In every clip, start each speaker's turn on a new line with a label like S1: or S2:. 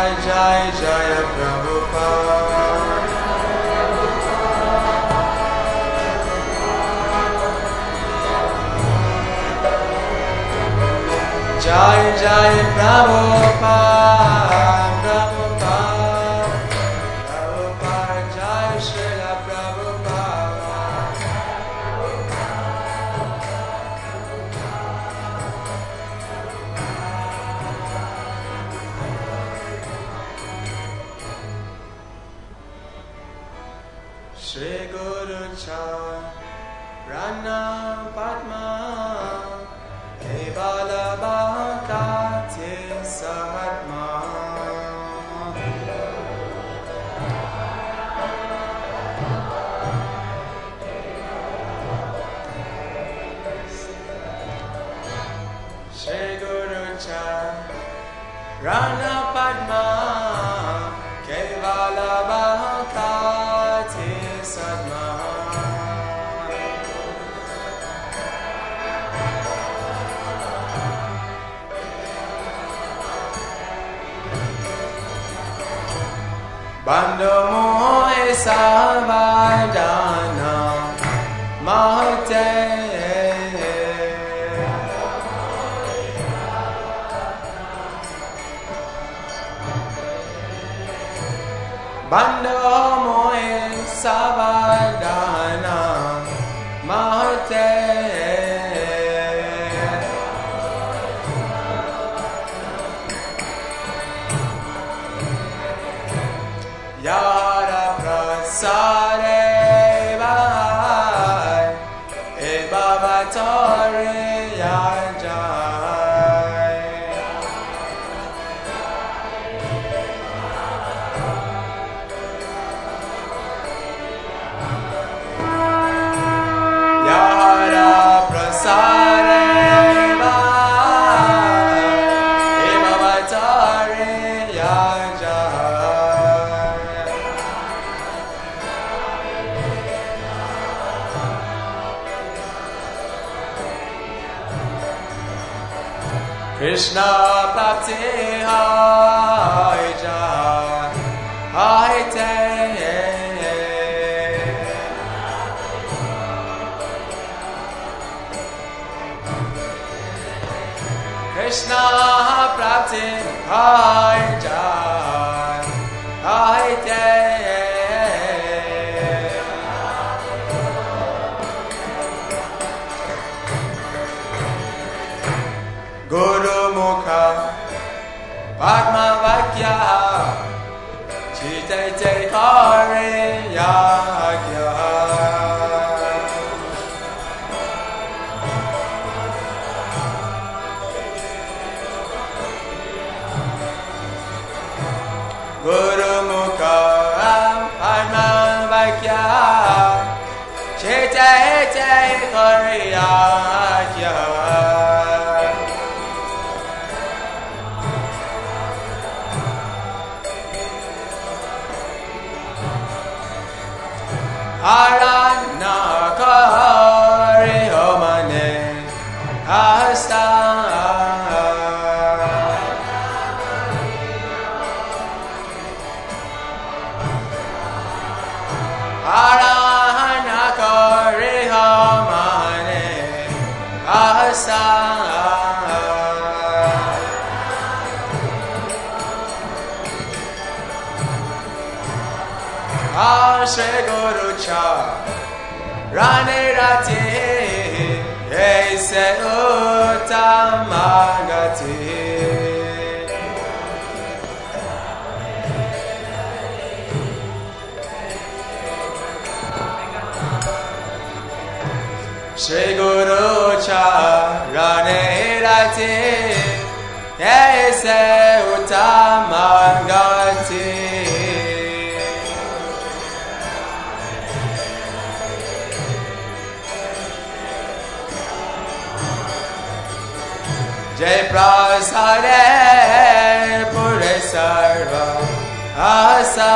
S1: Jai Jaya Prabhupada. Jai Jai Prabhupada. Prabhupada. Prabhupada Jai Srila Prabhupada. Shri Guru Charana Padma Kevala Bhakti Sahatma. Shri Guru Charana Padma Kevala Bhakti Sahatma. Bando mohe savadana mahte. Bando mohe savadana mahte. Yara prasare vai e bavatore yajai. Yara prasare vai e bavatore yajai. Krishna Prapti Hai Jai Hai Te. Krishna Prapti Hai Jai Hai Te. Guru Mukha Padma Vakya Chite Te Kare Yagya. Guru Mukha Padma Vakya Chite Te Kare Yagya. Arana Kari Homane Asta. Arana Kari Homane Asta. Shri Guru Charane Rati Aise Uttamagati. Shri Guru Charane Rati Aise Uttamagati. Jai Prasade Pure Sarva Asa.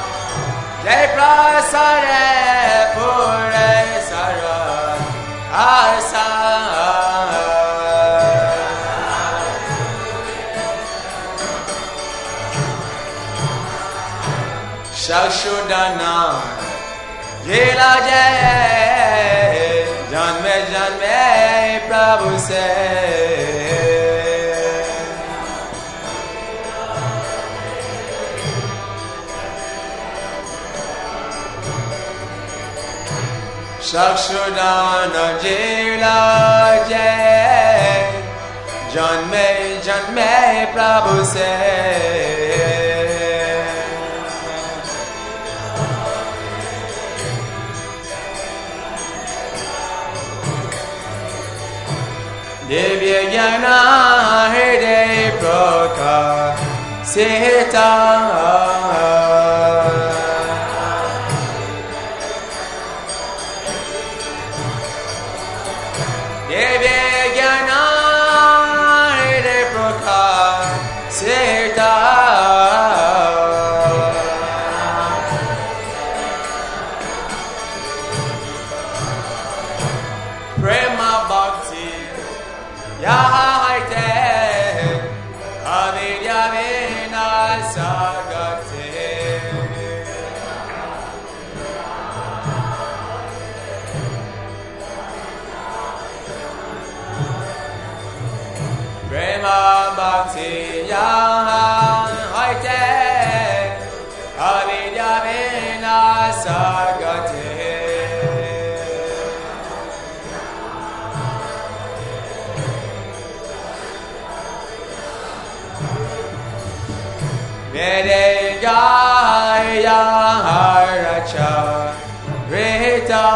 S1: Jai Prasade Pure Sarva Shodana Jela Jai Janme Janme Prabhu se Shakshudana Jela Jai Janme Janme Prabhu se Divya Jnana Hriday Praka Sita Divya Jnana Hriday Praka Sita Prema Bhakti Yahaite Avidya Vinasagate Prema Bhakti Yahaite Avidya Vinasagate Vede Gaya Haracha Rita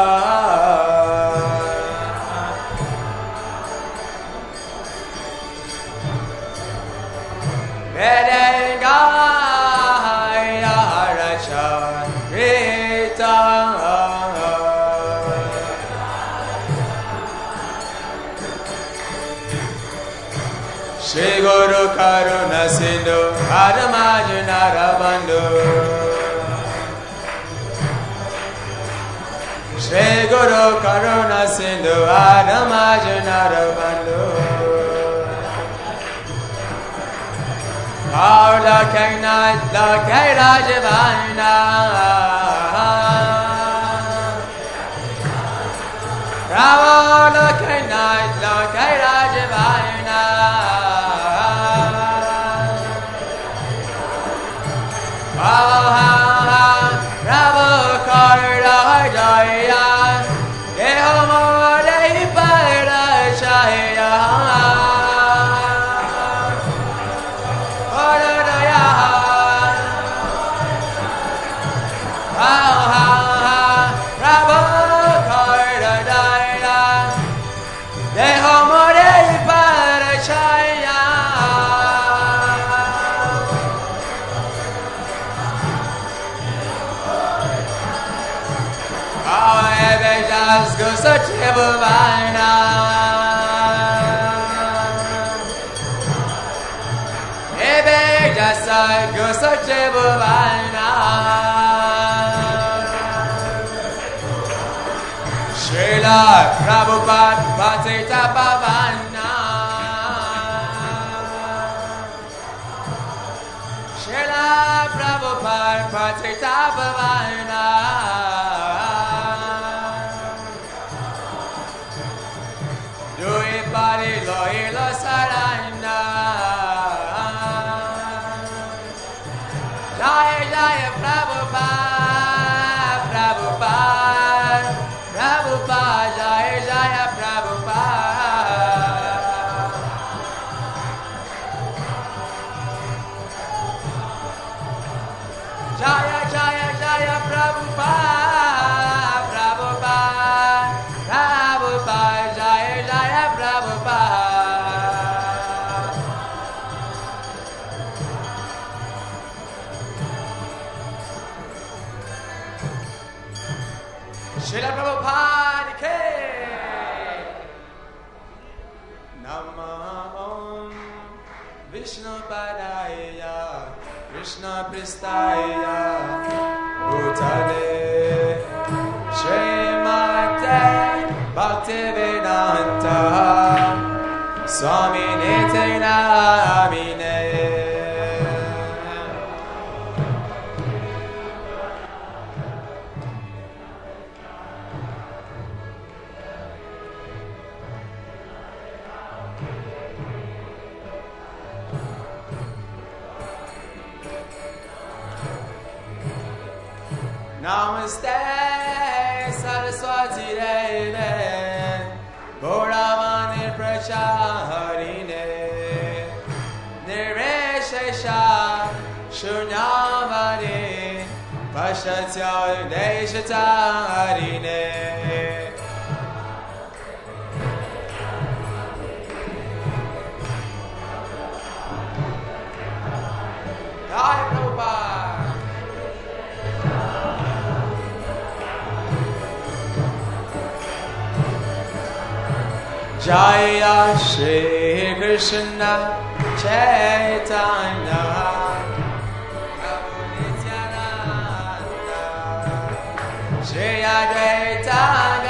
S1: Vede Gaya Haracha Rita Shri Guru Karuna Sindhu Adamajana Bandhu Shri Guru Karuna Sindhu Adamajana Bandhu Paula Kainat La Kaira Jivana Paula Kainat La Kaira Jivana Prabhu Karda Jaya Dehamare Pada Shaya Karda Prabhu Karda Jaya Dehamare Pada Shaya Vejas Gosache Bhavana Vejas Gosache Bhavana Srila Prabhupada Patita Bhavana Srila Prabhupada Patita Bhavana Pari Loila Sarana Jaya Jaya Prabhupada Prabhupada Prabhupada Jaya Jaya Prabhupada Jaya Jaya Jaya Prabhupada Prabhupada Prabhupada Jaya Jaya Prabhupada Srila Prabhupada ke Namah Om Vishnu Padaya Krishna Pristaya Bhutale Srimate Bhaktivedanta Swami Nite Namine Namaste Saraswati Deve Gauravani Prachaharine Nireshesha Shunyavani Pashatya Deshatarine Jai Prabhupada Jaya Shri Krishna Chaitanya Prabhu Nityananda Shri Advaita